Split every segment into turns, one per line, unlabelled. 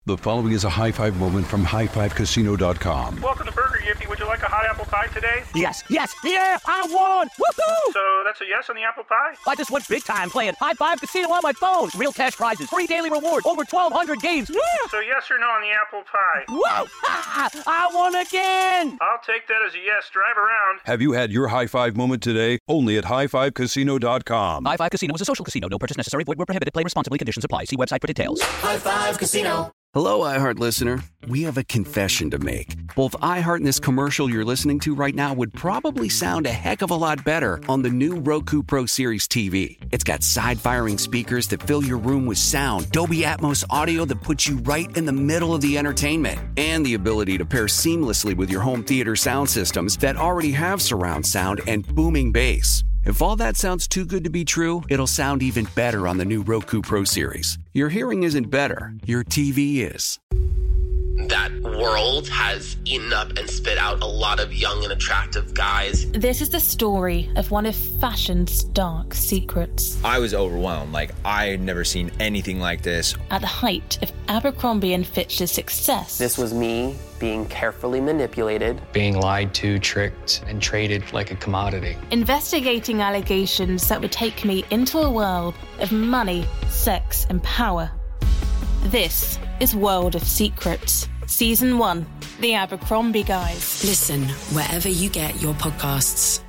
The following is a high-five moment from highfivecasino.com.
Welcome to Burger Yippee. Would you like a hot apple pie today?
Yes, yeah, I won! Woohoo!
So that's a yes on the apple pie?
I just went big time playing High Five Casino on my phone. Real cash prizes, free daily rewards, over 1,200 games. Yeah!
So yes or no on the apple pie?
Whoa! I won again!
I'll take that as a yes. Drive around.
Have you had your high-five moment today? Only at highfivecasino.com.
High Five Casino is a social casino. No purchase necessary. Void where prohibited. Play responsibly. Conditions apply. See website for details.
High Five Casino.
Hello, iHeart listener. We have a confession to make. Both iHeart and this commercial you're listening to right now would probably sound a heck of a lot better on the new Roku Pro Series TV. It's got side-firing speakers that fill your room with sound, Dolby Atmos audio that puts you right in the middle of the entertainment, and the ability to pair seamlessly with your home theater sound systems that already have surround sound and booming bass. If all that sounds too good to be true, it'll sound even better on the new Roku Pro Series. Your hearing isn't better, your TV is.
That world has eaten up and spit out a lot of young and attractive guys.
This is the story of one of fashion's dark secrets.
I was overwhelmed. I had never seen anything like this.
At the height of Abercrombie & Fitch's success.
This was me being carefully manipulated.
Being lied to, tricked, and traded like a commodity.
Investigating allegations that would take me into a world of money, sex, and power. This is World of Secrets, Season 1, The Abercrombie Guys.
Listen wherever you get your podcasts.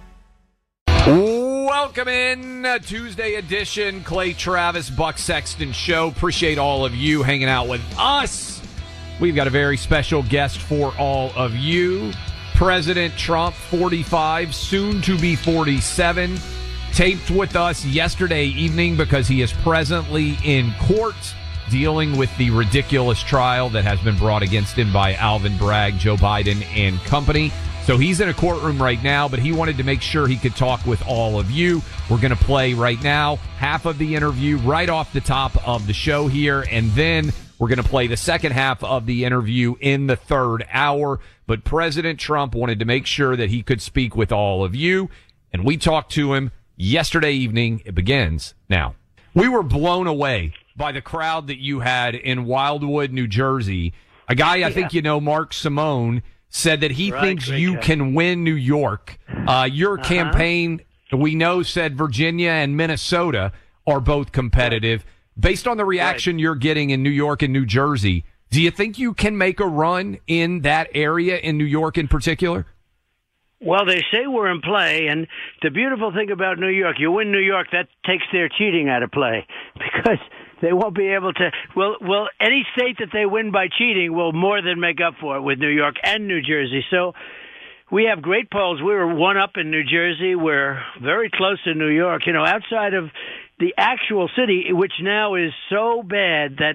Welcome in, Tuesday edition, Clay Travis, Buck Sexton Show. Appreciate all of you hanging out with us. We've got a very special guest for all of you. President Trump, 45, soon to be 47, taped with us yesterday evening because he is presently in court dealing with the ridiculous trial that has been brought against him by Alvin Bragg, Joe Biden, and company. So he's in a courtroom right now, but he wanted to make sure he could talk with all of you. We're going to play right now half of the interview right off the top of the show here, and then we're going to play the second half of the interview in the third hour. But President Trump wanted to make sure that he could speak with all of you, and we talked to him yesterday evening. It begins now. We were blown away by the crowd that you had in Wildwood, New Jersey. A guy, I think you know, Mark Simone, said that he thinks you can win New York. Your campaign, we know, said Virginia and Minnesota are both competitive. Based on the reaction you're getting in New York and New Jersey, do you think you can make a run in that area, in New York in particular?
Well, they say we're in play, and the beautiful thing about New York, you win New York, that takes their cheating out of play, because they won't be able to. Well, any state that they win by cheating will more than make up for it with New York and New Jersey. So we have great polls. We were one up in New Jersey. We're very close to New York. You know, outside of the actual city, which now is so bad that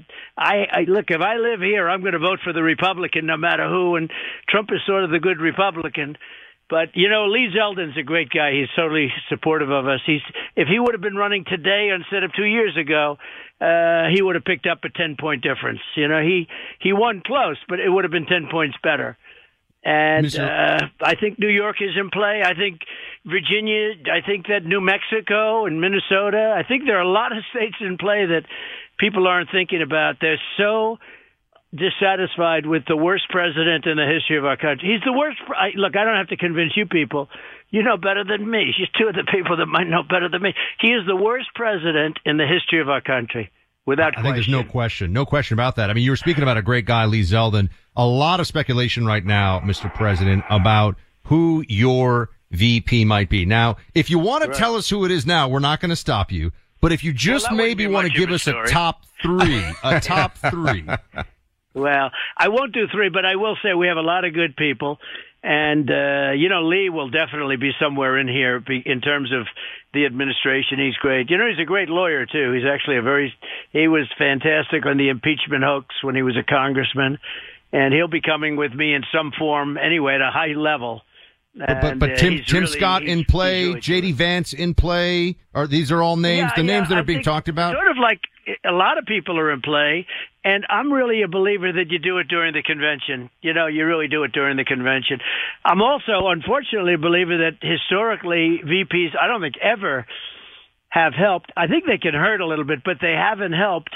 I look, if I live here, I'm going to vote for the Republican no matter who, and Trump is sort of the good Republican. But, you know, Lee Zeldin's a great guy. He's totally supportive of us. If he would have been running today instead of 2 years ago, he would have picked up a 10-point difference. You know, he won close, but it would have been 10 points better. And I think New York is in play. I think Virginia, I think that New Mexico and Minnesota, I think there are a lot of states in play that people aren't thinking about. They're so dissatisfied with the worst president in the history of our country. He's the worst. Look, I don't have to convince you people. You know better than me. She's two of the people that might know better than me. He is the worst president in the history of our country, without question.
I think there's no question about that. I mean, you were speaking about a great guy, Lee Zeldin. A lot of speculation right now, Mr. President, about who your VP might be. Now, if you want to tell us who it is now, we're not going to stop you. But if you just maybe want to give us a top three,
Well, I won't do three, but I will say we have a lot of good people. And, you know, Lee will definitely be somewhere in here in terms of the administration. He's great. You know, he's a great lawyer, too. He's actually he was fantastic on the impeachment hoax when he was a congressman. And he'll be coming with me in some form anyway at a high level.
But Tim Scott in play, J.D. Vance in play. These are all names, names that are being talked about?
Sort of like a lot of people are in play. And I'm really a believer that you do it during the convention. You know, you really do it during the convention. I'm also, unfortunately, a believer that historically VPs, I don't think ever have helped. I think they can hurt a little bit, but they haven't helped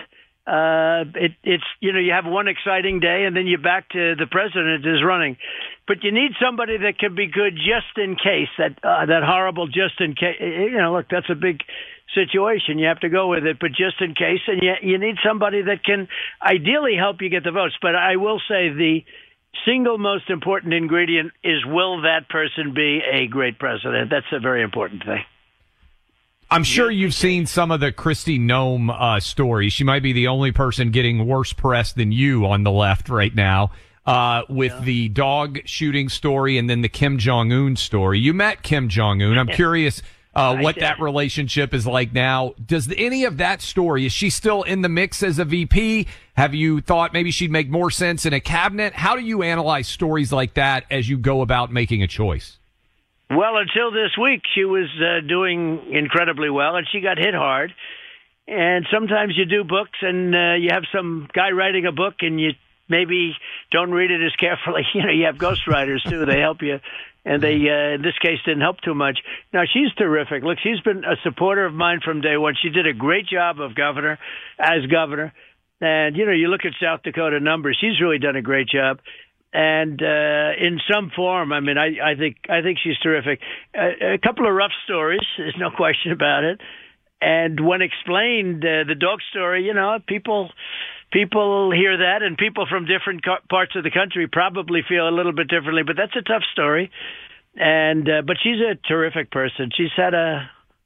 It's you have one exciting day and then you're back to the president is running. But you need somebody that can be good just in case, that horrible just in case. Look, that's a big situation. You have to go with it, but just in case. And you need somebody that can ideally help you get the votes. But I will say the single most important ingredient is, will that person be a great president? That's a very important thing.
I'm sure you've seen some of the Kristi Noem stories. She might be the only person getting worse press than you on the left right now, with the dog shooting story and then the Kim Jong-un story. You met Kim Jong-un. I'm curious what that relationship is like now. Does any of that story, is she still in the mix as a VP? Have you thought maybe she'd make more sense in a cabinet? How do you analyze stories like that as you go about making a choice?
Well, until this week, she was doing incredibly well, and she got hit hard. And sometimes you do books, and you have some guy writing a book, and you maybe don't read it as carefully. You have ghostwriters, too. They help you. And they, in this case, didn't help too much. Now, she's terrific. Look, she's been a supporter of mine from day one. She did a great job as governor. And, you look at South Dakota numbers. She's really done a great job. And in some form, I mean, I think she's terrific. A couple of rough stories, there's no question about it. And when explained, the dog story, people hear that, and people from different parts of the country probably feel a little bit differently. But that's a tough story. And but she's a terrific person. She had a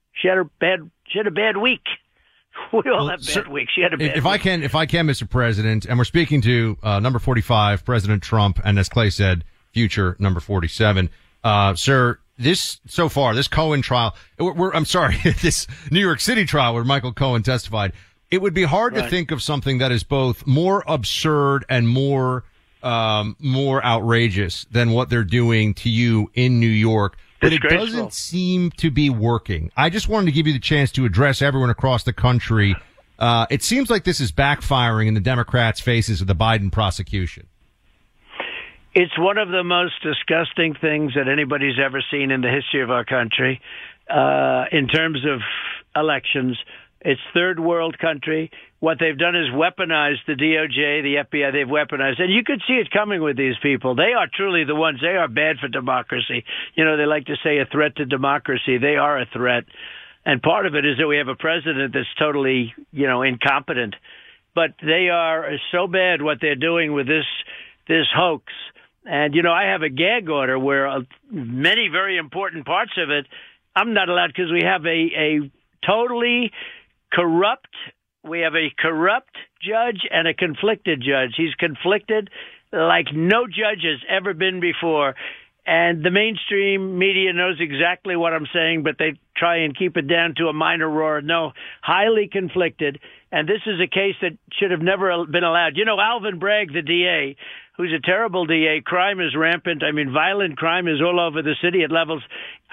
bad week. We all have bad weeks. She had a bad week.
If I can, Mr. President, and we're speaking to number 45, President Trump, and as Clay said, future number 47. Sir, this Cohen trial, this New York City trial where Michael Cohen testified, it would be hard to think of something that is both more absurd and more outrageous than what they're doing to you in New York. But it doesn't seem to be working. I just wanted to give you the chance to address everyone across the country. It seems like this is backfiring in the Democrats' faces with the Biden prosecution.
It's one of the most disgusting things that anybody's ever seen in the history of our country in terms of elections. It's third world country. What they've done is weaponize the DOJ, the FBI. They've weaponized. And you could see it coming with these people. They are truly the ones. They are bad for democracy. They like to say a threat to democracy. They are a threat. And part of it is that we have a president that's totally, incompetent. But they are so bad what they're doing with this hoax. And, I have a gag order where many very important parts of it, I'm not allowed because we have a totally corrupt. We have a corrupt judge and a conflicted judge. He's conflicted like no judge has ever been before. And the mainstream media knows exactly what I'm saying, but they try and keep it down to a minor roar. No, highly conflicted. And this is a case that should have never been allowed. Alvin Bragg, the DA, who's a terrible DA, crime is rampant. I mean, violent crime is all over the city at levels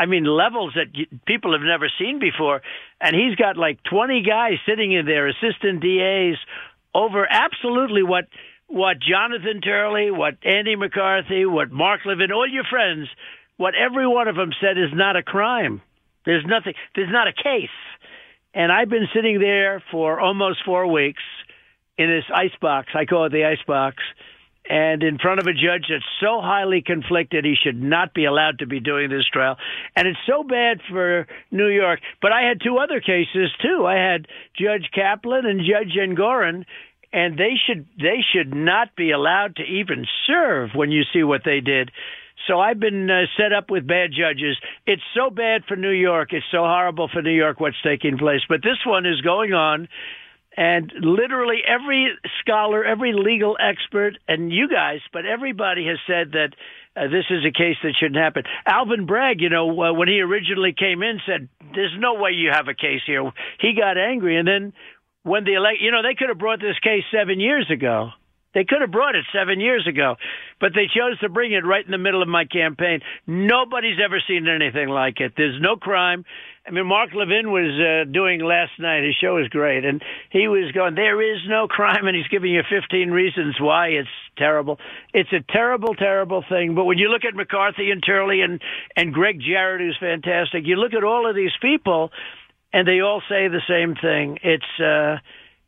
that people have never seen before. And he's got like 20 guys sitting in there, assistant DAs, over absolutely what Jonathan Turley, what Andy McCarthy, what Mark Levin, all your friends, what every one of them said is not a crime. There's not a case. And I've been sitting there for almost 4 weeks in this icebox. I call it the icebox. And in front of a judge that's so highly conflicted, he should not be allowed to be doing this trial. And it's so bad for New York. But I had 2 other cases, too. I had Judge Kaplan and Judge Engoron, and they should not be allowed to even serve when you see what they did. So I've been set up with bad judges. It's so bad for New York. It's so horrible for New York what's taking place. But this one is going on. And literally every scholar, every legal expert, and you guys, but everybody has said that this is a case that shouldn't happen. Alvin Bragg, when he originally came in, said, there's no way you have a case here. He got angry. And then when they could have brought this case 7 years ago. They could have brought it 7 years ago, but they chose to bring it right in the middle of my campaign. Nobody's ever seen anything like it. There's no crime. I mean, Mark Levin was doing last night. His show is great. And he was going, there is no crime. And he's giving you 15 reasons why it's terrible. It's a terrible, terrible thing. But when you look at McCarthy and Turley and Greg Jarrett, who's fantastic, you look at all of these people and they all say the same thing.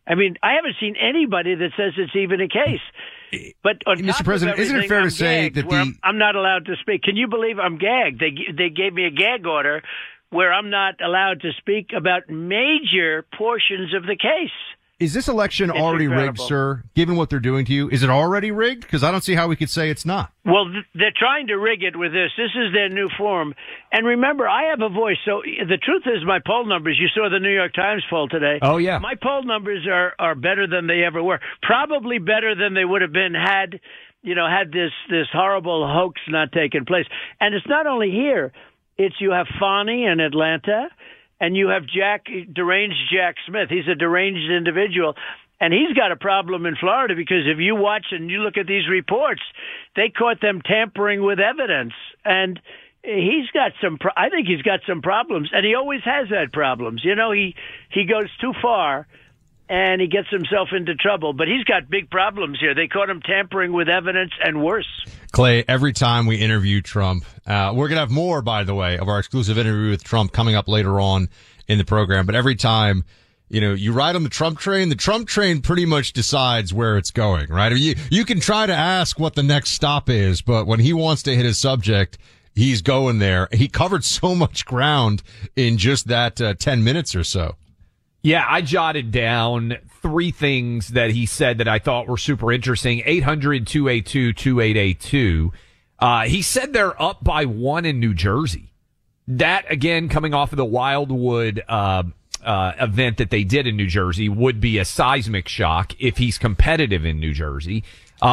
I mean, I haven't seen anybody that says it's even a case. But on
Mr. President, isn't it fair to say that
I'm not allowed to speak? Can you believe I'm gagged? They gave me a gag order where I'm not allowed to speak about major portions of the case.
Is this election already rigged, sir, given what they're doing to you? Is it already rigged? Because I don't see how we could say it's not.
Well, they're trying to rig it with this. This is their new form. And remember, I have a voice. So the truth is my poll numbers, you saw the New York Times poll today.
Oh, yeah.
My poll numbers are better than they ever were. Probably better than they would have been had this horrible hoax not taken place. And it's not only here. It's you have Fani in Atlanta. And you have deranged Jack Smith. He's a deranged individual. And he's got a problem in Florida because if you watch and you look at these reports, they caught them tampering with evidence. And he's got I think he's got some problems. And he always has had problems. You know, he goes too far and he gets himself into trouble. But he's got big problems here. They caught him tampering with evidence and worse.
Clay, every time we interview Trump, we're going to have more, by the way, of our exclusive interview with Trump coming up later on in the program. But every time, you ride on the Trump train pretty much decides where it's going, right? I mean, you can try to ask what the next stop is, but when he wants to hit his subject, he's going there. He covered so much ground in just that 10 minutes or so.
Yeah, I jotted down 3 things that he said that I thought were super interesting. 800-282-2882. He said they're up by 1 in New Jersey. That, again, coming off of the Wildwood event that they did in New Jersey, would be a seismic shock if he's competitive in New Jersey.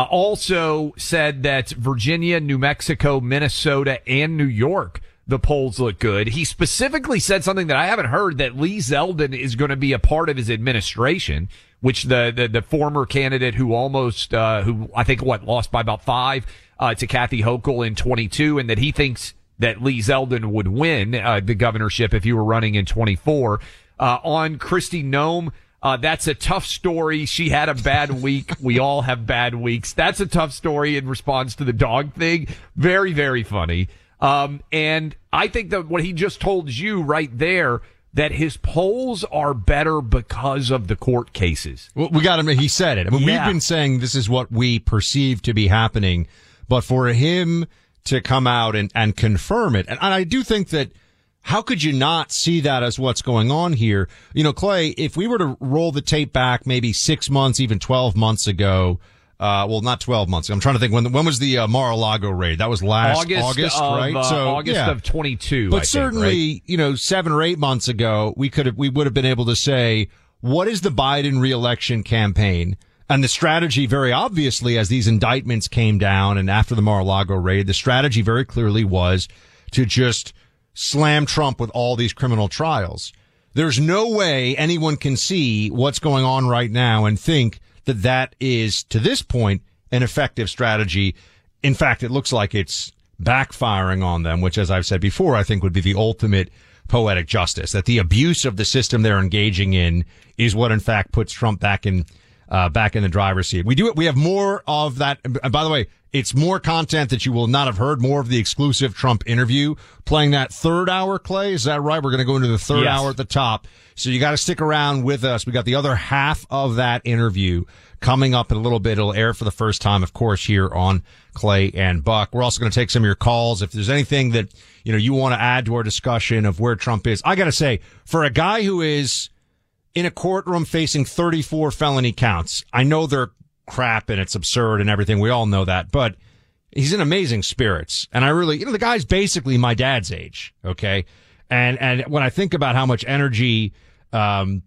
Also said that Virginia, New Mexico, Minnesota, and New York, the polls look good. He specifically said something that I haven't heard, that Lee Zeldin is going to be a part of his administration, which the former candidate who almost, who I think lost by about 5, to Kathy Hochul in 22, and that he thinks that Lee Zeldin would win, the governorship if you were running in 24. On Kristi Noem, that's a tough story. She had a bad week. We all have bad weeks. That's a tough story in response to the dog thing. Very, very funny. And I think that what he just told you right there, that his polls are better because of the court cases.
Well, we got him. He said it. I mean, we've been saying this is what we perceive to be happening, but for him to come out and confirm it. And I do think that, how could you not see that as what's going on here? Clay, if we were to roll the tape back maybe 6 months, even 12 months ago, well, not 12 months. I'm trying to think when was the Mar-a-Lago raid? That was last August, right?
August of 22.
But certainly, 7 or 8 months ago, we would have been able to say, what is the Biden reelection campaign? And the strategy, very obviously, as these indictments came down and after the Mar-a-Lago raid, the strategy very clearly was to just slam Trump with all these criminal trials. There's no way anyone can see what's going on right now and think that is, to this point, an effective strategy. In fact, it looks like it's backfiring on them, which, as I've said before, I think would be the ultimate poetic justice, that the abuse of the system they're engaging in is what, in fact, puts Trump back in the driver's seat. We have more of that. And by the way, it's more content that you will not have heard, more of the exclusive Trump interview playing that 3rd hour, Clay. Is that right? We're going to go into the 3rd hour at the top. So you got to stick around with us. We got the other half of that interview coming up in a little bit. It'll air for the first time, of course, here on Clay and Buck. We're also going to take some of your calls. If there's anything that, you want to add to our discussion of where Trump is. I got to say, for a guy who is in a courtroom facing 34 felony counts, I know they're crap and it's absurd and everything. We all know that, but he's in amazing spirits. And I really, the guy's basically my dad's age. Okay. And when I think about how much energy, and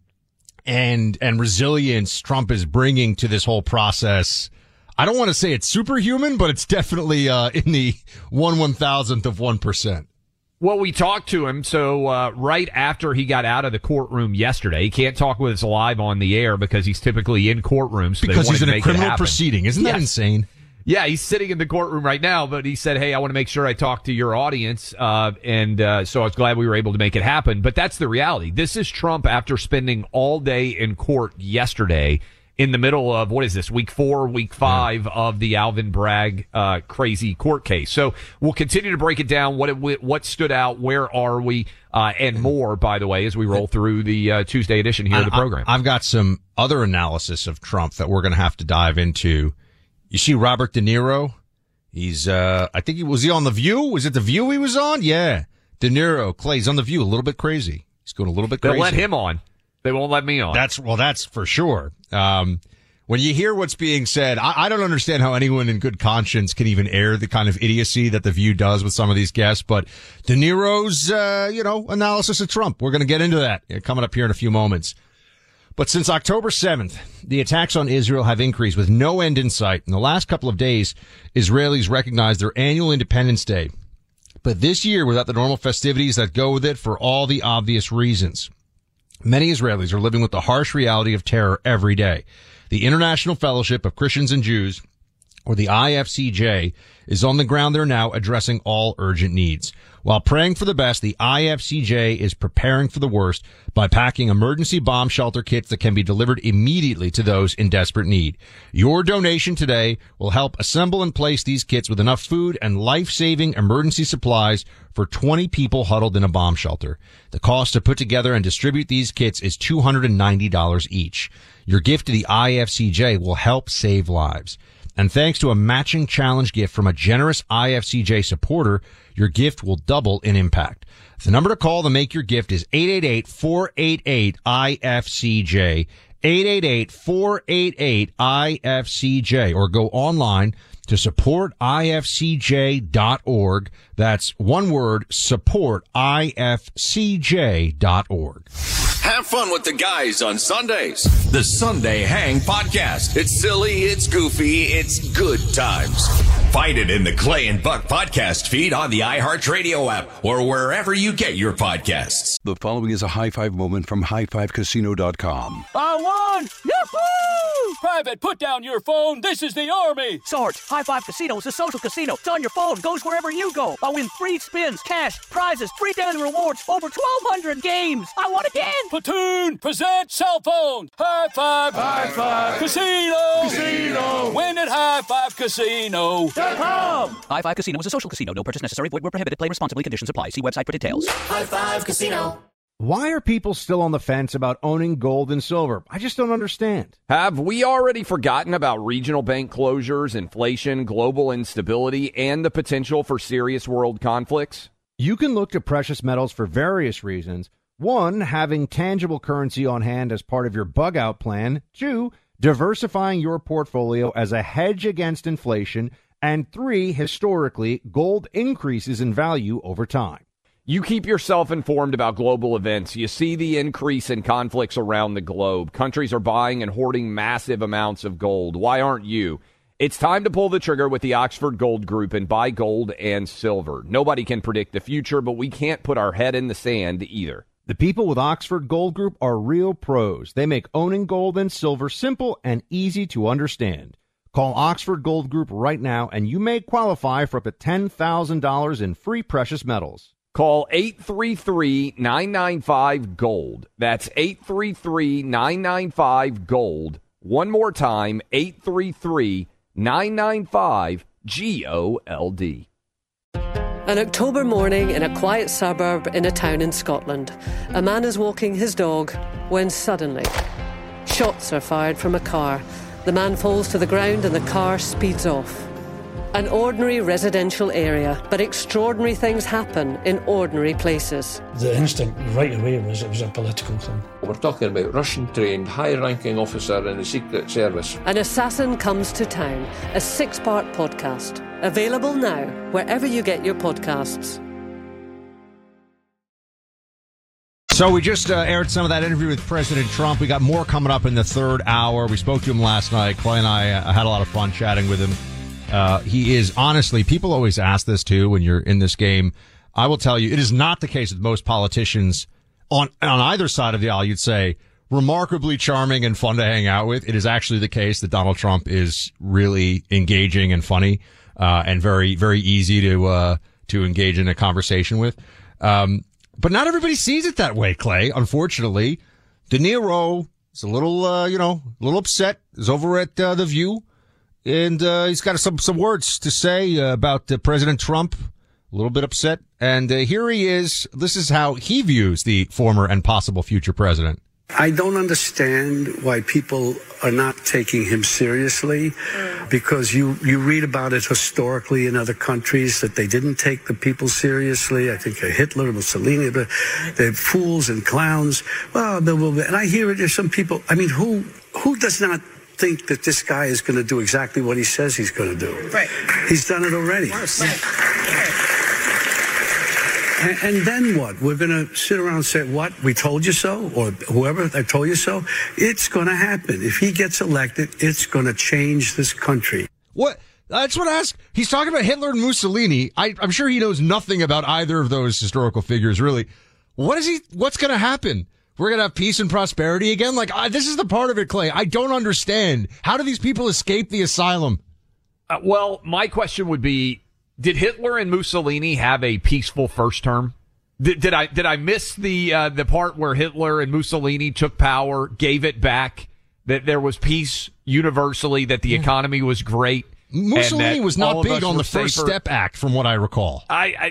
resilience Trump is bringing to this whole process, I don't want to say it's superhuman, but it's definitely, in the 1/1000th of 1%.
Well, we talked to him, so right after he got out of the courtroom yesterday, he can't talk with us live on the air because he's typically in courtrooms. So
because he's in a criminal proceeding. Isn't that insane?
Yeah, he's sitting in the courtroom right now, but he said, hey, I want to make sure I talk to your audience, and so I was glad we were able to make it happen. But that's the reality. This is Trump after spending all day in court yesterday in the middle of, what is this, week 4, week 5 of the Alvin Bragg crazy court case. So we'll continue to break it down, what stood out, where are we, and more, by the way, as we roll through the Tuesday edition here of the program.
I've got some other analysis of Trump that we're going to have to dive into. You see Robert De Niro? He's, I think was he on The View? Was it The View he was on? Yeah. De Niro, Clay's on The View, a little bit crazy. He's going a little bit crazy.
They'll let him on. They won't let me on.
That's for sure. When you hear what's being said, I don't understand how anyone in good conscience can even air the kind of idiocy that The View does with some of these guests. But De Niro's, analysis of Trump. We're going to get into that coming up here in a few moments. But since October 7th, the attacks on Israel have increased with no end in sight. In the last couple of days, Israelis recognized their annual Independence Day. But this year, without the normal festivities that go with it for all the obvious reasons. Many Israelis are living with the harsh reality of terror every day. The International Fellowship of Christians and Jews, or the IFCJ, is on the ground there now addressing all urgent needs. While praying for the best, the IFCJ is preparing for the worst by packing emergency bomb shelter kits that can be delivered immediately to those in desperate need. Your donation today will help assemble and place these kits with enough food and life-saving emergency supplies for 20 people huddled in a bomb shelter. The cost to put together and distribute these kits is $290 each. Your gift to the IFCJ will help save lives. And thanks to a matching challenge gift from a generous IFCJ supporter, your gift will double in impact. The number to call to make your gift is 888-488-IFCJ, 888-488-IFCJ, or go online to supportifcj.org. That's one word, supportifcj.org.
Have fun with the guys on Sundays. The Sunday Hang Podcast. It's silly, it's goofy, it's good times. Find it in the Clay and Buck podcast feed on the iHeartRadio app or wherever you get your podcasts.
The following is a high five moment from highfivecasino.com.
I won! Yahoo!
Private, put down your phone. This is the Army.
Sarge, High Five Casino is a social casino. It's on your phone. Goes wherever you go. I win free spins, cash, prizes, free daily rewards, over 1,200 games. I won again.
Platoon, present cell phone. High Five.
High Five.
Casino.
Casino.
Win at highfivecasino.com.
High Five Casino is a social casino. No purchase necessary. Void where prohibited. Play responsibly. Conditions apply. See website for details.
High Five Casino.
Why are people still on the fence about owning gold and silver? I just don't understand.
Have we already forgotten about regional bank closures, inflation, global instability, and the potential for serious world conflicts?
You can look to precious metals for various reasons. 1, having tangible currency on hand as part of your bug-out plan. 2, diversifying your portfolio as a hedge against inflation. And 3, historically, gold increases in value over time.
You keep yourself informed about global events. You see the increase in conflicts around the globe. Countries are buying and hoarding massive amounts of gold. Why aren't you? It's time to pull the trigger with the Oxford Gold Group and buy gold and silver. Nobody can predict the future, but we can't put our head in the sand either.
The people with Oxford Gold Group are real pros. They make owning gold and silver simple and easy to understand. Call Oxford Gold Group right now, and you may qualify for up to $10,000 in free precious metals.
Call 833-995-GOLD. That's 833-995-GOLD. One more time, 833-995-GOLD.
An October morning in a quiet suburb in a town in Scotland. A man is walking his dog when suddenly shots are fired from a car. The man falls to the ground and the car speeds off. An ordinary residential area, but extraordinary things happen in ordinary places.
The instinct right away was it was a political thing.
We're talking about Russian-trained, high-ranking officer in the Secret Service.
An Assassin Comes to Town, a 6-part podcast. Available now, wherever you get your podcasts.
So we just aired some of that interview with President Trump. We got more coming up in the third hour. We spoke to him last night. Clay and I had a lot of fun chatting with him. He is, honestly, people always ask this too when you're in this game. I will tell you, it is not the case with most politicians on either side of the aisle. You'd say remarkably charming and fun to hang out with. It is actually the case that Donald Trump is really engaging and funny, and very, very easy to engage in a conversation with. But not everybody sees it that way, Clay. Unfortunately, De Niro He's a little, a little upset. He's over at The View, and he's got some words to say about President Trump. A little bit upset. And here he is. This is how he views the former and possible future president.
I don't understand why people are not taking him seriously, because you read about it historically in other countries that they didn't take the people seriously. I think Hitler, Mussolini, but they're fools and clowns. Well, and I hear it. There's some people. I mean, who does not think that this guy is going to do exactly what he says he's going to do? Right. He's done it already. And then what? We're going to sit around and say, what? We told you so? Or whoever, I told you so? It's going to happen. If he gets elected, it's going to change this country.
What? That's what I ask. He's talking about Hitler and Mussolini. I'm sure he knows nothing about either of those historical figures, really. What's going to happen? We're going to have peace and prosperity again? This is the part of it, Clay. I don't understand. How do these people escape the asylum?
Well, my question would be, did Hitler and Mussolini have a peaceful first term? Did I miss the part where Hitler and Mussolini took power, gave it back, that there was peace universally, that the economy was great?
Mussolini was not big on the First Step Act, from what I recall.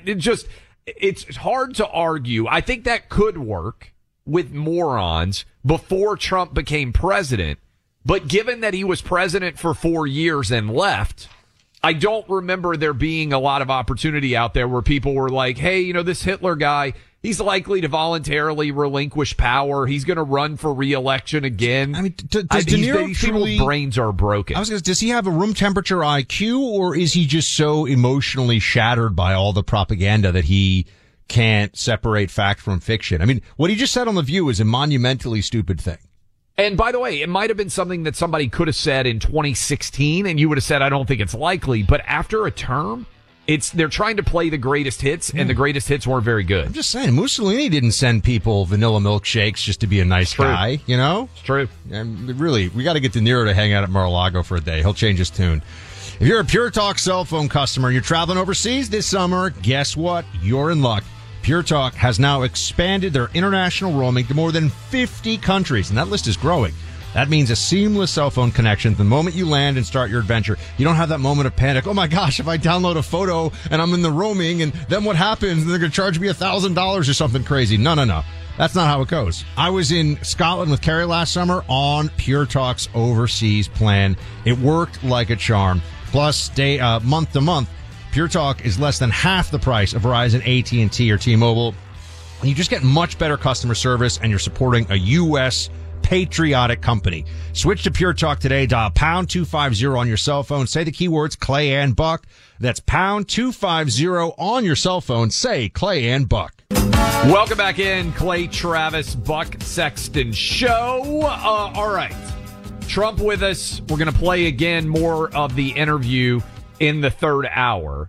It's hard to argue. I think that could work with morons before Trump became president. But given that he was president for 4 years and left, I don't remember there being a lot of opportunity out there where people were like, hey, this Hitler guy, he's likely to voluntarily relinquish power. He's going to run for re-election again. I mean,
does De Niro
people's brains are broken.
Does he have a room temperature IQ, or is he just so emotionally shattered by all the propaganda that he can't separate fact from fiction? I mean, what he just said on The View is a monumentally stupid thing.
And by the way, it might have been something that somebody could have said in 2016, and you would have said, I don't think it's likely. But after a term, they're trying to play the greatest hits, and the greatest hits weren't very good.
I'm just saying, Mussolini didn't send people vanilla milkshakes just to be a nice guy, It's
true.
And really, we got to get De Niro to hang out at Mar-a-Lago for a day. He'll change his tune. If you're a Pure Talk cell phone customer and you're traveling overseas this summer, guess what? You're in luck. Pure Talk has now expanded their international roaming to more than 50 countries, and that list is growing. That means a seamless cell phone connection the moment you land and start your adventure. You don't have that moment of panic. Oh my gosh, if I download a photo and I'm in the roaming, and then what happens? They're going to charge me $1,000 or something crazy. No. That's not how it goes. I was in Scotland with Carrie last summer on Pure Talk's overseas plan. It worked like a charm. Plus, month to month, Pure Talk is less than half the price of Verizon, AT&T, or T-Mobile. You just get much better customer service, and you're supporting a U.S. patriotic company. Switch to Pure Talk today. Dial pound 250 on your cell phone. Say the keywords Clay and Buck. That's pound 250 on your cell phone. Say Clay and Buck.
Welcome back in, Clay Travis, Buck Sexton Show. All right. Trump with us. We're going to play again more of the interview in the third hour.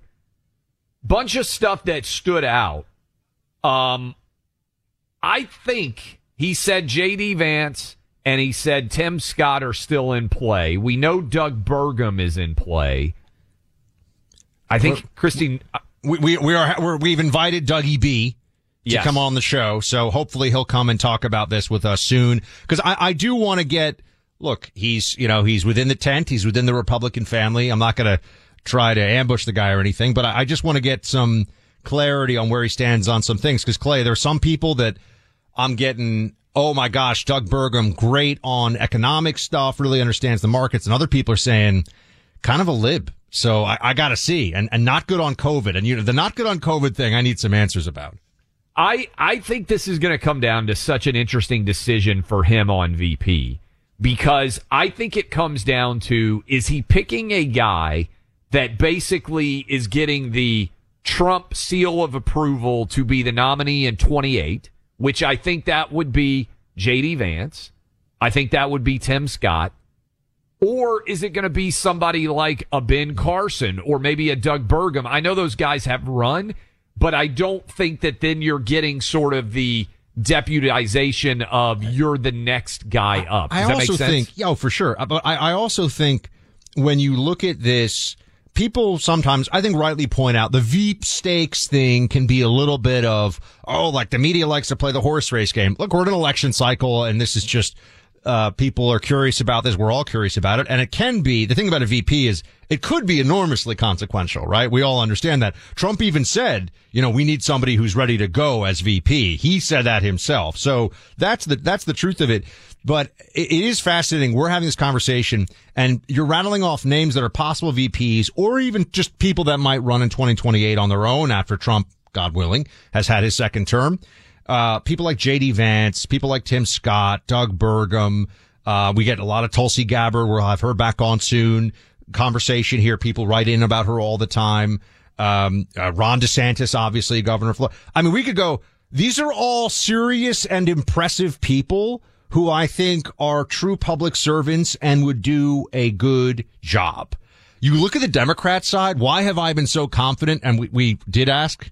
Bunch of stuff that stood out. I think he said J.D. Vance and he said Tim Scott are still in play. We know Doug Burgum is in play. I think Christine.
We've invited Dougie B to come on the show, so hopefully he'll come and talk about this with us soon. Because I do want to get. Look, he's within the tent. He's within the Republican family. I'm not going to try to ambush the guy or anything, but I just want to get some clarity on where he stands on some things. Because, Clay, there are some people that I'm getting, oh my gosh, Doug Burgum, great on economic stuff, really understands the markets. And other people are saying, kind of a lib. So I got to see. And not good on COVID. And the not good on COVID thing, I need some answers about.
I think this is going to come down to such an interesting decision for him on VP. Because I think it comes down to, is he picking a guy that basically is getting the Trump seal of approval to be the nominee in 28, which I think that would be J.D. Vance. I think that would be Tim Scott. Or is it going to be somebody like a Ben Carson or maybe a Doug Burgum? I know those guys have run, but I don't think that then you're getting sort of the deputization of you're the next guy up. Does that make sense?
Think, for sure. But I also think when you look at this, people sometimes, I think, rightly point out the Veep stakes thing can be a little bit of, like the media likes to play the horse race game. Look, we're in an election cycle, and this is just people are curious about this. We're all curious about it. And it can be, the thing about a VP is it could be enormously consequential, right? We all understand that. Trump even said, we need somebody who's ready to go as VP. He said that himself. So that's the truth of it. But it is fascinating. We're having this conversation and you're rattling off names that are possible VPs or even just people that might run in 2028 on their own after Trump, God willing, has had his second term. People like J.D. Vance, people like Tim Scott, Doug Burgum. We get a lot of Tulsi Gabbard. We'll have her back on soon. Conversation here. People write in about her all the time. Ron DeSantis, obviously, Governor of Florida. I mean, we could go. These are all serious and impressive people who I think are true public servants and would do a good job. You look at the Democrat side. Why have I been so confident? And we did ask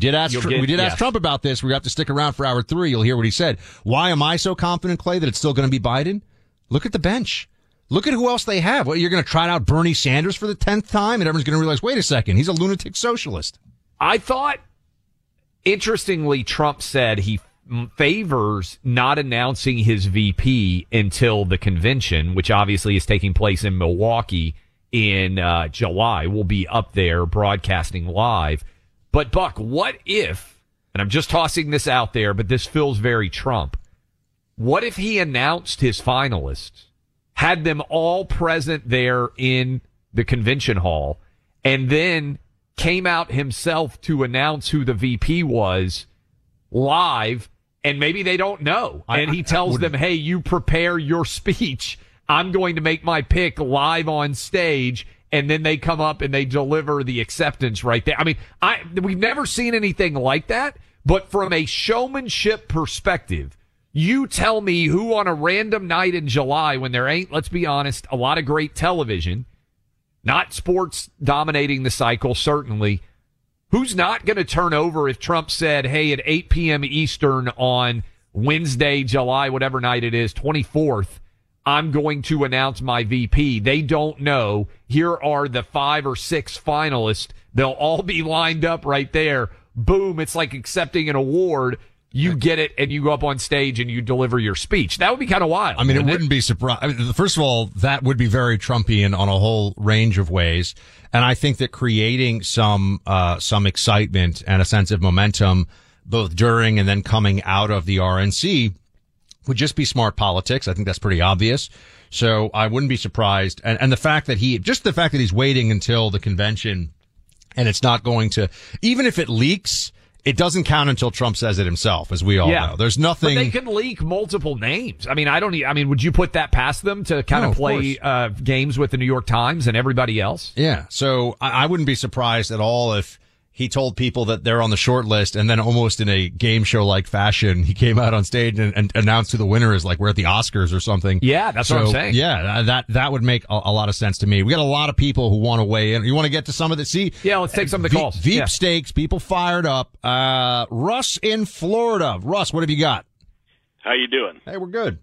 Trump about this. We have to stick around for hour 3. You'll hear what he said. Why am I so confident, Clay, that it's still going to be Biden? Look at the bench. Look at who else they have. What, you're going to trot out Bernie Sanders for the 10th time, and everyone's going to realize, wait a second, he's a lunatic socialist.
I thought, interestingly, Trump said he favors not announcing his VP until the convention, which obviously is taking place in Milwaukee in July. We'll be up there broadcasting live. But, Buck, what if, and I'm just tossing this out there, but this feels very Trump, what if he announced his finalists, had them all present there in the convention hall, and then came out himself to announce who the VP was live, and maybe they don't know. And he tells them, hey, you prepare your speech. I'm going to make my pick live on stage. And then they come up and they deliver the acceptance right there. I mean, we've never seen anything like that. But from a showmanship perspective, you tell me who on a random night in July when there ain't, let's be honest, a lot of great television, not sports dominating the cycle, certainly, who's not going to turn over if Trump said, hey, at 8 p.m. Eastern on Wednesday, July, whatever night it is, 24th, I'm going to announce my VP. They don't know. Here are the 5 or 6 finalists. They'll all be lined up right there. Boom. It's like accepting an award. You get it and you go up on stage and you deliver your speech. That would be kind of wild.
I mean, it wouldn't be surprised. I mean, first of all, that would be very Trumpian on a whole range of ways. And I think that creating some excitement and a sense of momentum both during and then coming out of the RNC would just be smart politics. I think that's pretty obvious. So I wouldn't be surprised. And the fact that he's waiting until the convention and it's not going to, even if it leaks, it doesn't count until Trump says it himself, as we all know. There's nothing.
But they can leak multiple names. I mean, would you put that past them to kind of play games with the New York Times and everybody else?
Yeah. So I wouldn't be surprised at all if he told people that they're on the short list, and then almost in a game show like fashion, he came out on stage and announced who the winner is, like we're at the Oscars or something.
Yeah, that's what I'm saying.
Yeah, that would make a lot of sense to me. We got a lot of people who want to weigh in. You want to get to some of the
Yeah, let's take some of the calls.
Veep stakes, people fired up. Russ in Florida. Russ, what have you got?
How you doing?
Hey, we're good.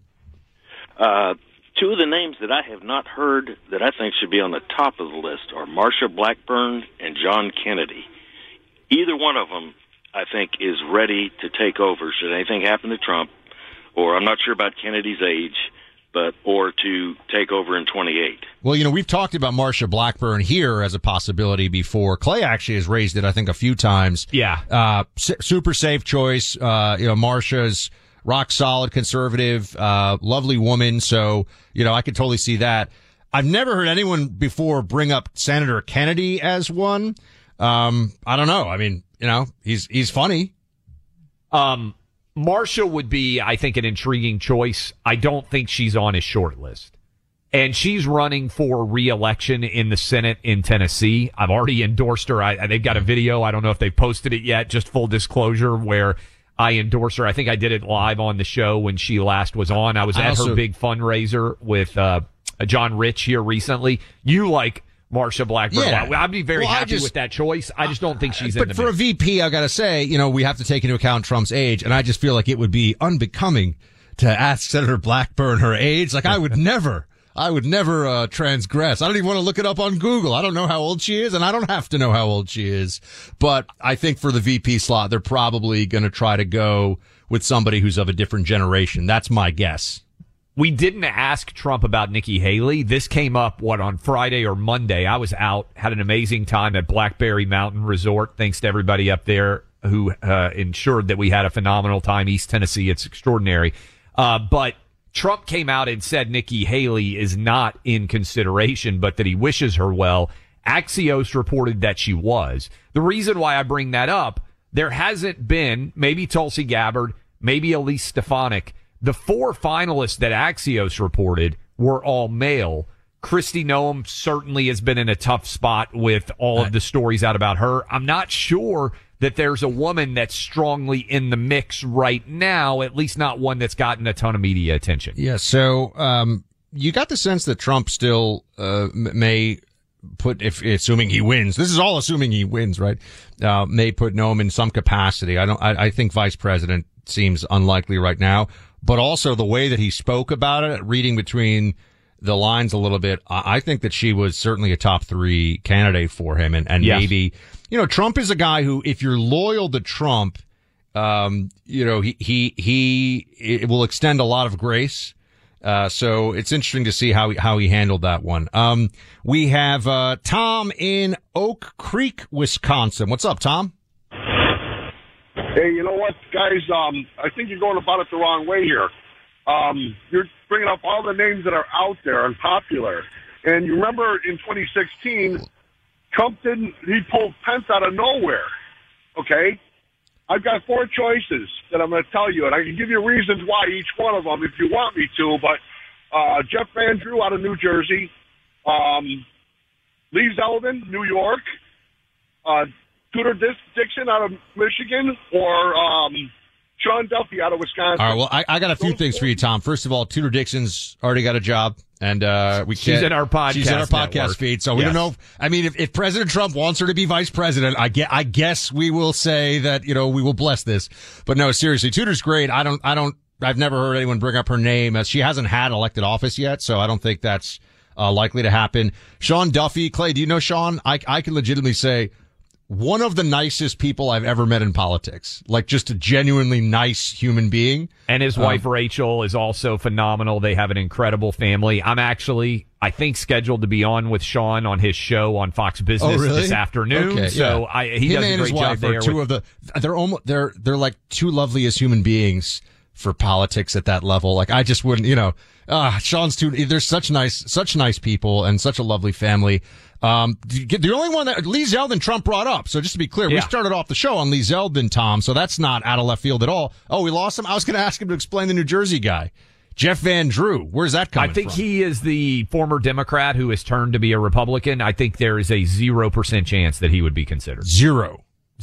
Two of the names that I have not heard that I think should be on the top of the list are Marsha Blackburn and John Kennedy. Either one of them, I think, is ready to take over should anything happen to Trump, or I'm not sure about Kennedy's age, or to take over in 28.
Well, we've talked about Marsha Blackburn here as a possibility before. Clay actually has raised it, I think, a few times.
Yeah.
Super safe choice. Marsha's rock solid conservative, lovely woman. So, I could totally see that. I've never heard anyone before bring up Senator Kennedy as one. I don't know. I mean, he's funny.
Marsha would be, I think, an intriguing choice. I don't think she's on his short list. And she's running for re-election in the Senate in Tennessee. I've already endorsed her. They've got a video. I don't know if they've posted it yet. Just full disclosure, where I endorse her. I think I did it live on the show when she last was on. I was at her big fundraiser with John Rich here recently. You like Marsha Blackburn.
Yeah.
I'd be very happy with that choice. I just don't think she's in the mix.
But for a VP, I got to say, we have to take into account Trump's age, and I just feel like it would be unbecoming to ask Senator Blackburn her age. Like, I would never transgress. I don't even want to look it up on Google. I don't know how old she is, and I don't have to know how old she is. But I think for the VP slot, they're probably going to try to go with somebody who's of a different generation. That's my guess.
We didn't ask Trump about Nikki Haley. This came up, on Friday or Monday. I was out, had an amazing time at Blackberry Mountain Resort. Thanks to everybody up there who ensured that we had a phenomenal time. East Tennessee, it's extraordinary. But Trump came out and said Nikki Haley is not in consideration, but that he wishes her well. Axios reported that she was. The reason why I bring that up, there hasn't been, maybe Tulsi Gabbard, maybe Elise Stefanik. The 4 finalists that Axios reported were all male. Kristi Noem certainly has been in a tough spot with all of the stories out about her. I'm not sure that there's a woman that's strongly in the mix right now, at least not one that's gotten a ton of media attention.
Yeah, so you got the sense that Trump still may put, if assuming he wins, this is all assuming he wins, right? May put Noem in some capacity. I think vice president seems unlikely right now. But also the way that he spoke about it, reading between the lines a little bit, I think that she was certainly a top 3 candidate for him. And yes. Maybe, Trump is a guy who, if you're loyal to Trump, he will extend a lot of grace. So it's interesting to see how he handled that one. We have, Tom in Oak Creek, Wisconsin. What's up, Tom?
Hey, you know what, guys? I think you're going about it the wrong way here. You're bringing up all the names that are out there and popular. And you remember in 2016, Trump he pulled Pence out of nowhere. Okay? I've got 4 choices that I'm going to tell you, and I can give you reasons why each one of them if you want me to. But Jeff Van Drew out of New Jersey, Lee Zeldin, New York, Tudor Dixon out of Michigan, or Sean Duffy out of Wisconsin.
All right, well, I got a few things for you, Tom. First of all, Tudor Dixon's already got a job, and
she's in our podcast
feed, so we don't know. If President Trump wants her to be vice president, I guess we will say that we will bless this. But no, seriously, Tudor's great. I've never heard anyone bring up her name, as she hasn't had elected office yet, so I don't think that's likely to happen. Sean Duffy, Clay, do you know Sean? I can legitimately say, one of the nicest people I've ever met in politics. Like, just a genuinely nice human being.
And his wife, Rachel, is also phenomenal. They have an incredible family. I'm actually, I think, scheduled to be on with Sean on his show on Fox Business this afternoon. Okay, so he does a great job there.
They're like 2 loveliest human beings for politics at that level. Like, I just wouldn't, Sean's they're such nice people and such a lovely family. The only one that Lee Zeldin Trump brought up. So just to be clear, we started off the show on Lee Zeldin, Tom. So that's not out of left field at all. Oh, we lost him. I was going to ask him to explain the New Jersey guy, Jeff Van Drew. Where's that coming from?
I think he is the former Democrat who has turned to be a Republican. I think there is a 0% chance that he would be considered.
Zero.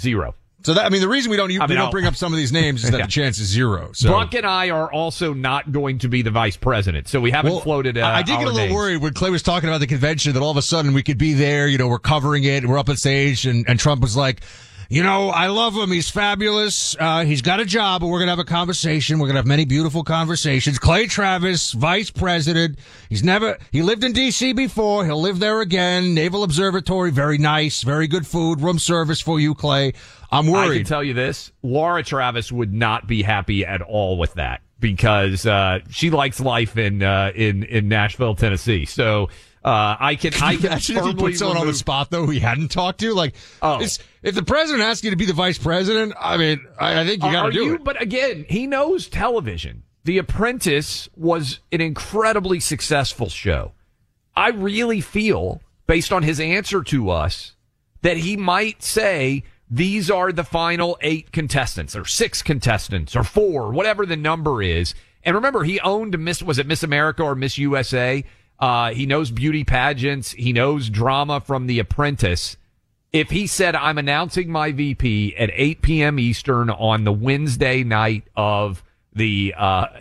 So
that, the reason we don't bring up some of these names is that the chance is 0. So
Buck and I are also not going to be the vice president, so we haven't floated.
I did get a little worried when Clay was talking about the convention that all of a sudden we could be there. We're covering it, we're up on stage, and Trump was like, I love him. He's fabulous. He's got a job, but we're going to have a conversation. We're going to have many beautiful conversations. Clay Travis, vice president. He lived in D.C. before. He'll live there again. Naval Observatory, very nice, very good food, room service for you, Clay. I'm worried.
I can tell you this. Laura Travis would not be happy at all with that because, she likes life in Nashville, Tennessee. So, I can
imagine if you put someone on the spot though who he hadn't talked to. Like, if the president asks you to be the vice president, I think you got to do it.
But again, he knows television. The Apprentice was an incredibly successful show. I really feel, based on his answer to us, that he might say these are the final 8 contestants, or 6 contestants, or 4, whatever the number is. And remember, he owned Miss America or Miss USA. He knows beauty pageants. He knows drama from The Apprentice. If he said, I'm announcing my VP at 8 p.m. Eastern on the Wednesday night of the,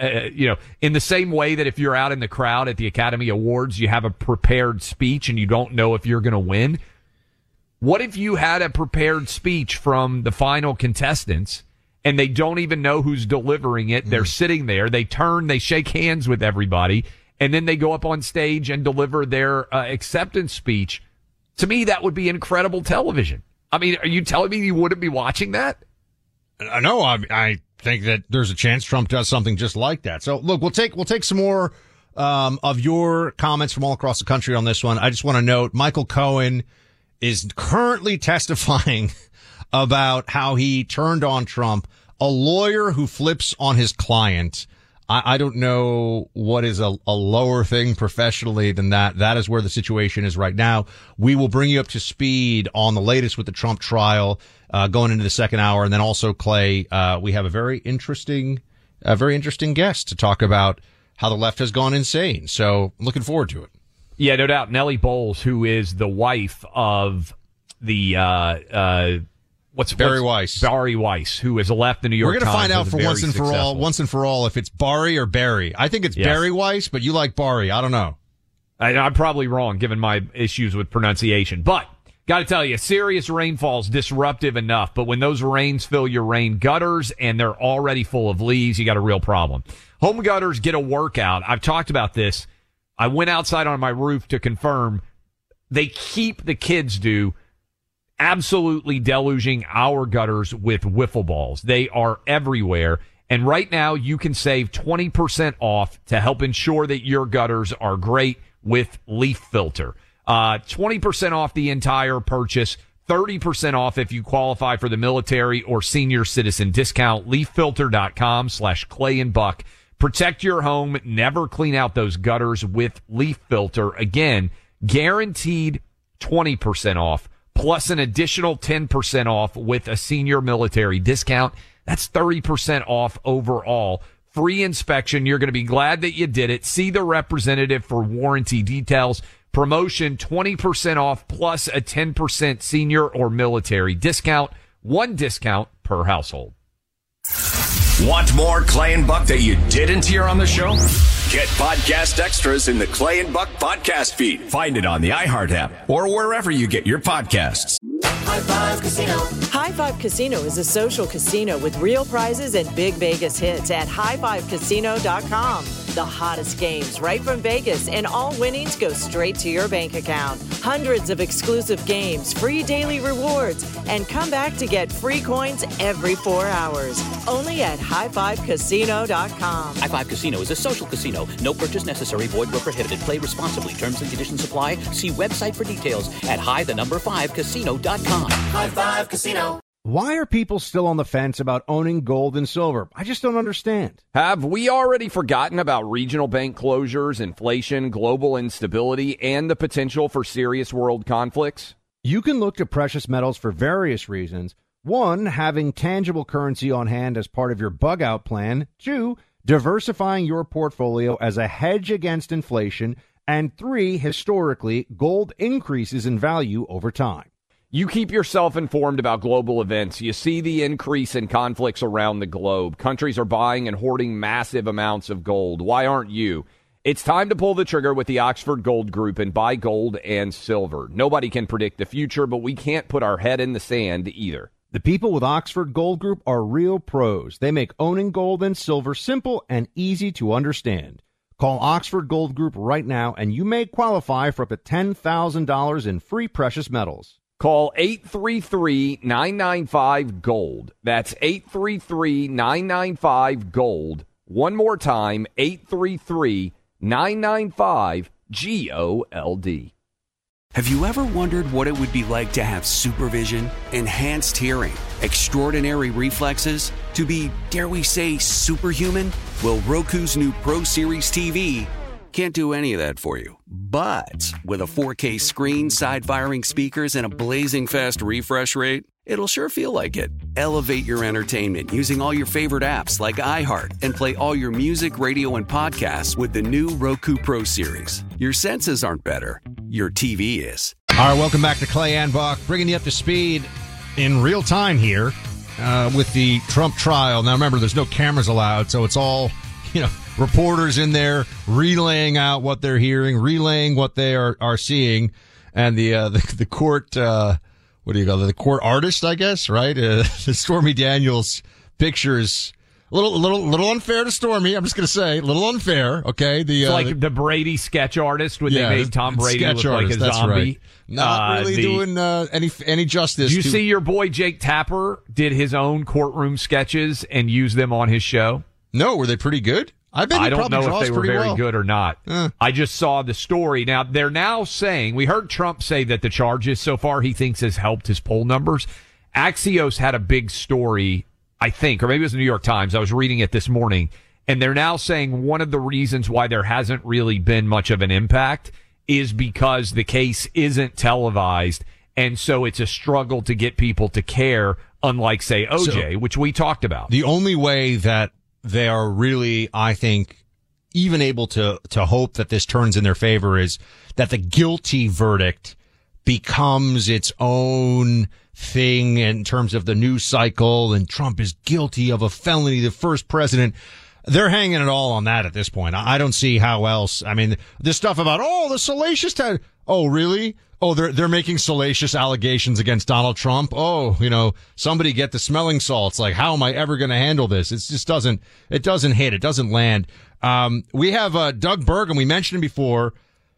in the same way that if you're out in the crowd at the Academy Awards, you have a prepared speech and you don't know if you're going to win. What if you had a prepared speech from the final contestants and they don't even know who's delivering it? They're sitting there. They turn, they shake hands with everybody, and then they go up on stage and deliver their acceptance speech. To me, that would be incredible television. Are you telling me you wouldn't be watching that?
No, I think that there's a chance Trump does something just like that. So look, we'll take some more of your comments from all across the country on this one. I just want to note Michael Cohen is currently testifying about how he turned on Trump. A lawyer who flips on his client. I don't know what is a lower thing professionally than that. That is where the situation is right now. We will bring you up to speed on the latest with the Trump trial going into the second hour. And then also, Clay, we have a very interesting guest to talk about how the left has gone insane. So looking forward to it.
Yeah, no doubt. Nellie Bowles, who is the wife of the Bari Weiss, who has left the New York Times.
We're going to find out for once and for all, if it's Bari or Barry. I think it's Bari Weiss, but you like Bari. I don't know.
I'm probably wrong, given my issues with pronunciation. But got to tell you, serious rainfall is disruptive enough. But when those rains fill your rain gutters and they're already full of leaves, you got a real problem. Home gutters get a workout. I've talked about this. I went outside on my roof to confirm. The kids do, absolutely deluging our gutters with wiffle balls. They are everywhere. And right now you can save 20% off to help ensure that your gutters are great with Leaf Filter. 20% off the entire purchase, 30% off if you qualify for the military or senior citizen discount. LeafFilter.com/Clay and Buck. Protect your home. Never clean out those gutters with Leaf Filter. Again, guaranteed 20% off. Plus an additional 10% off with a senior military discount. That's 30% off overall. Free inspection. You're going to be glad that you did it. See the representative for warranty details. Promotion 20% off plus a 10% senior or military discount. One discount per household.
Want more Clay and Buck that you didn't hear on the show? Get podcast extras in the Clay and Buck podcast feed. Find it on the iHeart app or wherever you get your podcasts.
High Five Casino. High Five Casino is a social casino with real prizes and big Vegas hits at highfivecasino.com. The hottest games right from Vegas, and all winnings go straight to your bank account. Hundreds of exclusive games, free daily rewards, and come back to get free coins every 4 hours. Only at highfivecasino.com.
High Five Casino is a social casino. No purchase necessary. Void where prohibited. Play responsibly. Terms and conditions apply. See website for details at high5casino.com. High Five Casino.
Why are people still on the fence about owning gold and silver? I just don't understand.
Have we already forgotten about regional bank closures, inflation, global instability, and the potential for serious world conflicts?
You can look to precious metals for various reasons. 1, having tangible currency on hand as part of your bug-out plan. 2, diversifying your portfolio as a hedge against inflation. And 3, historically, gold increases in value over time.
You keep yourself informed about global events. You see the increase in conflicts around the globe. Countries are buying and hoarding massive amounts of gold. Why aren't you? It's time to pull the trigger with the Oxford Gold Group and buy gold and silver. Nobody can predict the future, but we can't put our head in the sand either.
The people with Oxford Gold Group are real pros. They make owning gold and silver simple and easy to understand. Call Oxford Gold Group right now, and you may qualify for up to $10,000 in free precious metals.
Call 833-995-GOLD. That's 833-995-GOLD. One more time, 833-995-GOLD.
Have you ever wondered what it would be like to have supervision, enhanced hearing, extraordinary reflexes, to be, dare we say, superhuman? Well, Roku's new Pro Series TV can't do any of that for you. But with a 4K screen, side-firing speakers, and a blazing fast refresh rate, it'll sure feel like it. Elevate your entertainment using all your favorite apps like iHeart and play all your music, radio, and podcasts with the new Roku Pro Series. Your senses aren't better. Your TV is.
All right, welcome back to Clay and Buck, bringing you up to speed in real time here with the Trump trial. Now, remember, there's no cameras allowed, so it's all, reporters in there relaying out what they're hearing, relaying what they are seeing, and the court, what do you call it? The court artist, I guess, right? The Stormy Daniels pictures little unfair to Stormy. I'm just going to say, a little unfair. Okay,
the Brady sketch artist when they made Tom Brady look like a zombie.
Right. Not really doing any justice.
Did you see your boy Jake Tapper did his own courtroom sketches and used them on his show?
No, were they pretty good? I don't
know if they were very good or not. I just saw the story. Now, they're now saying, we heard Trump say that the charges so far he thinks has helped his poll numbers. Axios had a big story, I think, or maybe it was the New York Times. I was reading it this morning, and they're now saying one of the reasons why there hasn't really been much of an impact is because the case isn't televised, and so it's a struggle to get people to care, unlike, say, OJ, which we talked about.
The only way that they are really, I think, even able to hope that this turns in their favor is that the guilty verdict becomes its own thing in terms of the news cycle, and Trump is guilty of a felony, the first president. They're hanging it all on that at this point. I don't see how else. I mean, this stuff about, the salacious oh, really? Oh, they're making salacious allegations against Donald Trump. Oh, somebody get the smelling salts. Like, how am I ever going to handle this? It just doesn't hit. It doesn't land. We have Doug Burgum. We mentioned him before.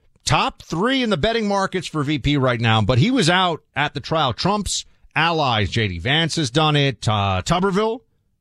Top 3 in the betting markets for VP right now, but he was out at the trial. Trump's allies, J.D. Vance has done it. Tuberville,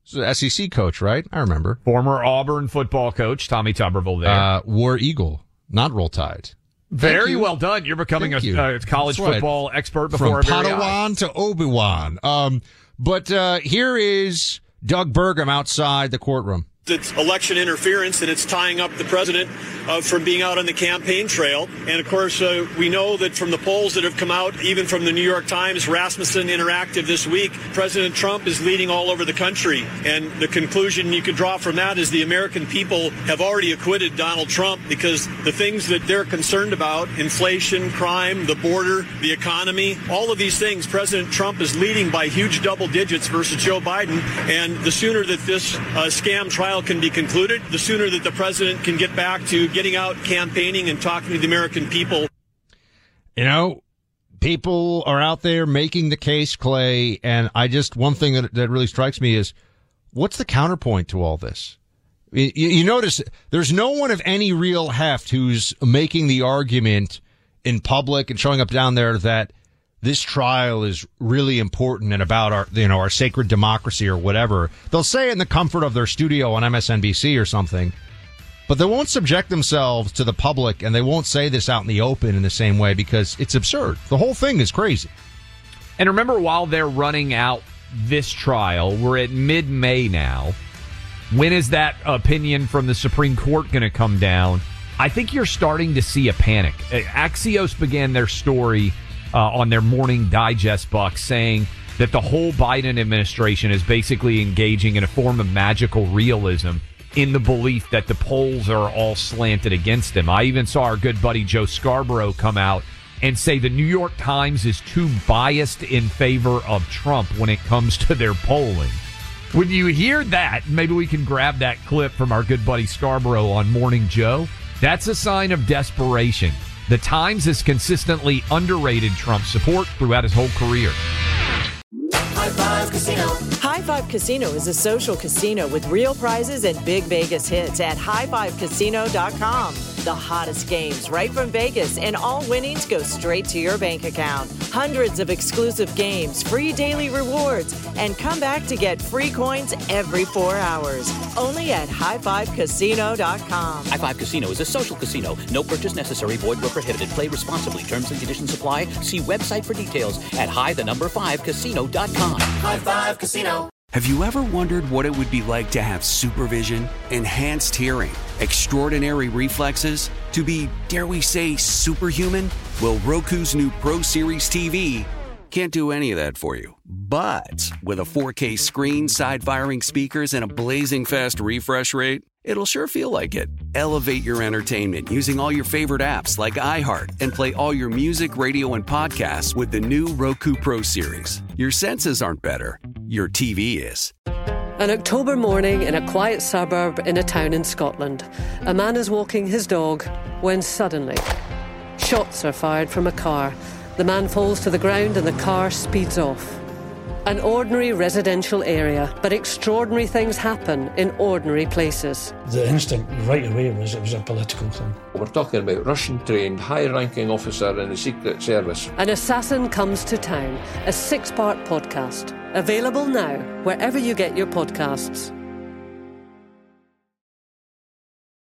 SEC coach, right? I remember.
Former Auburn football coach, Tommy Tuberville there.
War Eagle, not Roll Tide.
Very well done. You're becoming a college football expert before
From Padawan to Obi-Wan. But here is Doug Burgum outside the courtroom.
It's election interference, and it's tying up the president from being out on the campaign trail. And, of course, we know that from the polls that have come out, even from the New York Times, Rasmussen Interactive this week, President Trump is leading all over the country. And the conclusion you could draw from that is the American people have already acquitted Donald Trump because the things that they're concerned about, inflation, crime, the border, the economy, all of these things, President Trump is leading by huge double digits versus Joe Biden. And the sooner that this scam trial can be concluded, the sooner that the president can get back to getting out campaigning and talking to the American people.
People are out there making the case, Clay, and one thing that really strikes me is, what's the counterpoint to all this? You notice there's no one of any real heft who's making the argument in public and showing up down there that this trial is really important and about our sacred democracy or whatever. They'll say it in the comfort of their studio on MSNBC or something, but they won't subject themselves to the public, and they won't say this out in the open in the same way because it's absurd. The whole thing is crazy.
And remember, while they're running out this trial, we're at mid-May now. When is that opinion from the Supreme Court going to come down? I think you're starting to see a panic. Axios began their story on their morning digest, Buck, saying that the whole Biden administration is basically engaging in a form of magical realism in the belief that the polls are all slanted against him. I even saw our good buddy Joe Scarborough come out and say the New York Times is too biased in favor of Trump when it comes to their polling. When you hear that, maybe we can grab that clip from our good buddy Scarborough on Morning Joe. That's a sign of desperation. The Times has consistently underrated Trump's support throughout his whole career.
High Five Casino. High Five Casino is a social casino with real prizes and big Vegas hits at highfivecasino.com. The hottest games right from Vegas, and all winnings go straight to your bank account. Hundreds of exclusive games, free daily rewards, and come back to get free coins every 4 hours. Only at highfivecasino.com.
High Five Casino is a social casino. No purchase necessary. Void where prohibited. Play responsibly. Terms and conditions apply. See website for details at high5casino.com.
High Five Casino.
Have you ever wondered what it would be like to have supervision, enhanced hearing, extraordinary reflexes, to be, dare we say, superhuman? Well, Roku's new Pro Series TV can't do any of that for you. But with a 4K screen, side-firing speakers, and a blazing fast refresh rate, it'll sure feel like it. Elevate your entertainment using all your favorite apps like iHeart and play all your music, radio, and podcasts with the new Roku Pro Series. Your senses aren't better. Your TV is.
An October morning in a quiet suburb in a town in Scotland. A man is walking his dog when suddenly shots are fired from a car. The man falls to the ground and the car speeds off. An ordinary residential area, but extraordinary things happen in ordinary places.
The instinct right away was it was a political thing.
We're talking about Russian-trained, high-ranking officer in the Secret Service.
An Assassin Comes to Town, a 6-part podcast. Available now, wherever you get your podcasts.